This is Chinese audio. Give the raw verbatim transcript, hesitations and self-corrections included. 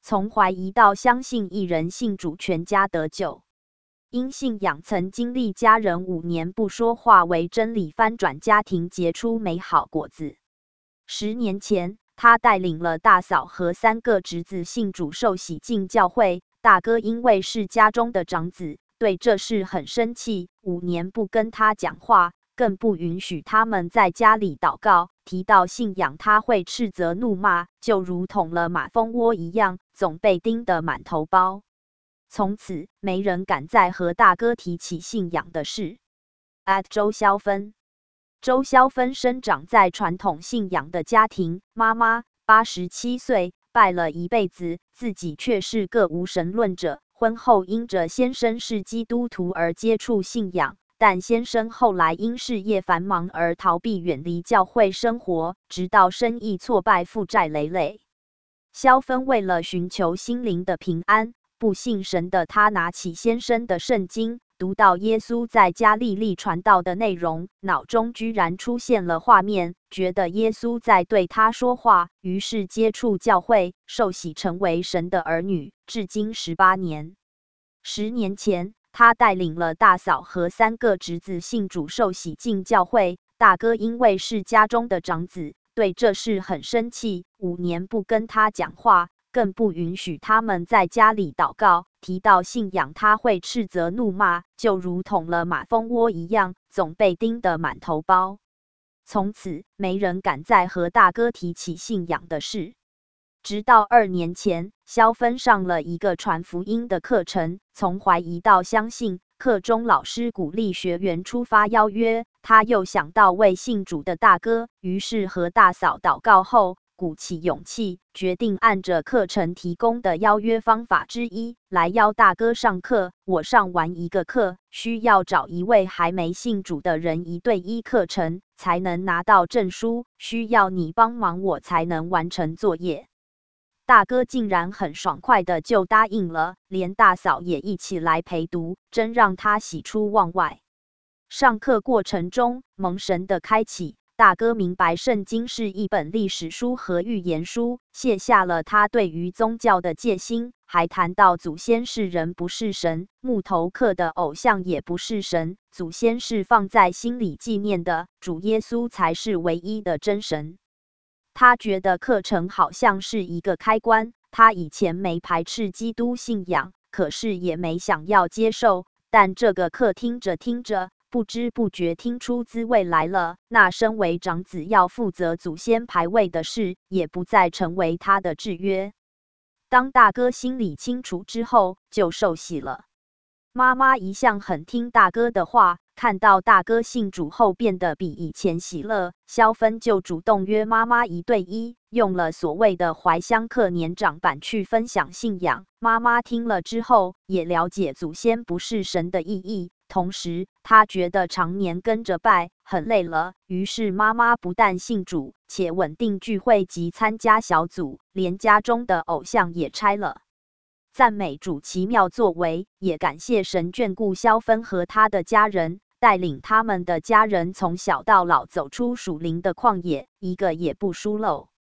从怀疑到相信一人信主，全家得救。因信仰曾经历家人五年不说话为真理翻转，家庭结出美好果子。十年前，他带领了大嫂和三个侄子信主受洗进教会。大哥因为是家中的长子，对这事很生气，五年不跟他讲话，更不允许他们在家里祷告。提到信仰，他会斥责怒骂，就如同了马蜂窝一样，总被叮得满头包。从此，没人敢再和大哥提起信仰的事。at 周萧芬，周萧芬生长在传统信仰的家庭，妈妈八十七岁，拜了一辈子，自己却是个无神论者。婚后因着先生是基督徒而接触信仰，但先生后来因事业繁忙而逃避远离教会生活，直到生意挫败，负债累累。萧芬为了寻求心灵的平安，不信神的他拿起先生的圣经，读到耶稣在加利利传道的内容，脑中居然出现了画面，觉得耶稣在对他说话，于是接触教会，受洗成为神的儿女，至今十八年。十年前，他带领了大嫂和三个侄子信主受洗进教会。大哥因为是家中的长子，对这事很生气，五年不跟他讲话，更不允许他们在家里祷告。提到信仰，他会斥责怒骂，就如同了马蜂窝一样，总被叮得满头包。从此，没人敢再和大哥提起信仰的事。直到二年前，萧芬上了一个传福音的课程，从怀疑到相信。课中老师鼓励学员出发邀约，他又想到为信主的大哥，于是和大嫂祷告后，鼓起勇气，决定按着课程提供的邀约方法之一来邀大哥上课。我上完一个课，需要找一位还没信主的人一对一课程，才能拿到证书，需要你帮忙我才能完成作业。大哥竟然很爽快的就答应了，连大嫂也一起来陪读，真让他喜出望外。上课过程中，蒙神的开启，大哥明白圣经是一本历史书和预言书，卸下了他对于宗教的戒心，还谈到祖先是人不是神，木头刻的偶像也不是神，祖先是放在心里纪念的，主耶稣才是唯一的真神。他觉得课程好像是一个开关，他以前没排斥基督信仰，可是也没想要接受，但这个课听着听着，不知不觉听出滋味来了。那身为长子要负责祖先牌位的事，也不再成为他的制约。当大哥心里清楚之后，就受洗了。妈妈一向很听大哥的话，看到大哥信主后变得比以前喜乐，萧芬就主动约妈妈一对一，用了所谓的怀乡课年长版去分享信仰。妈妈听了之后，也了解祖先不是神的意义，同时她觉得常年跟着拜很累了，于是妈妈不但信主，且稳定聚会及参加小组，连家中的偶像也拆了。赞美主奇妙作为，也感谢神眷顾萧芬和他的家人，带领他们的家人从小到老走出属灵的旷野，一个也不疏漏。